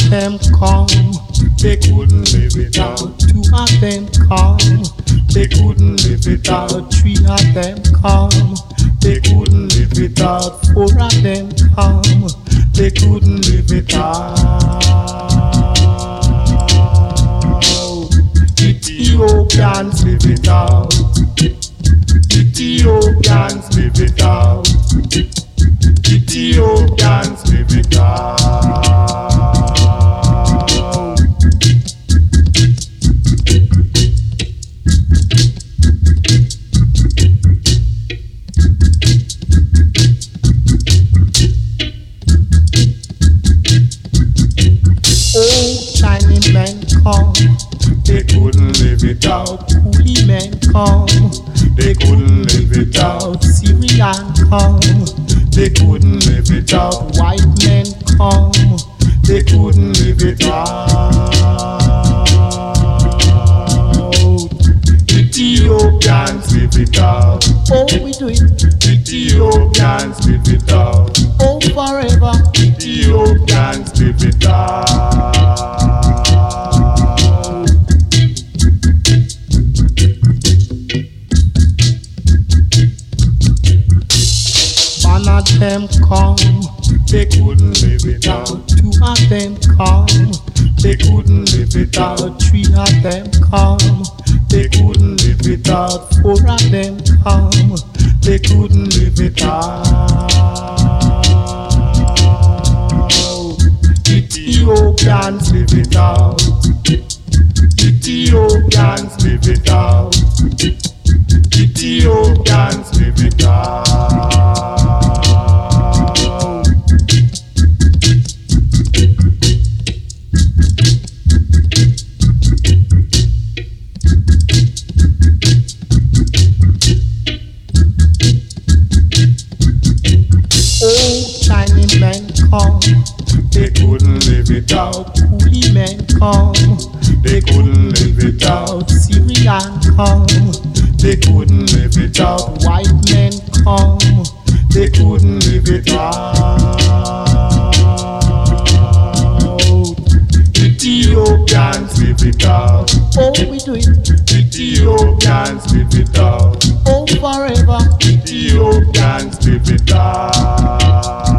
them come, they couldn't live without. Two of them come, they couldn't live without. Three of them come, they couldn't live without. Four of them come, they couldn't live without. Ethiopians live without. Ethiopians live without. Ethiopians live without. Old Chinese men come, they couldn't live without. Coolie men come, they couldn't live without. Syrian come, they couldn't live without. White men come, they couldn't live without. Ethiopians live without. Oh, we do it. Ethiopians live without. Oh, forever. Ethiopians live without. One of them come, they couldn't live without. Two of them come, they couldn't live without. Three of them come, they couldn't live without. Four of them come, they couldn't live without. Ethiopians live without. Ethiopians live without. Ethiopians live without. Old Chinese men come, they couldn't live without. Coolie men come, they couldn't live without. Syrian come, they couldn't live without. White men come, they couldn't live without. Ethiopians live without. Oh, we do it. Ethiopians live without. Oh, forever. Ethiopians live without.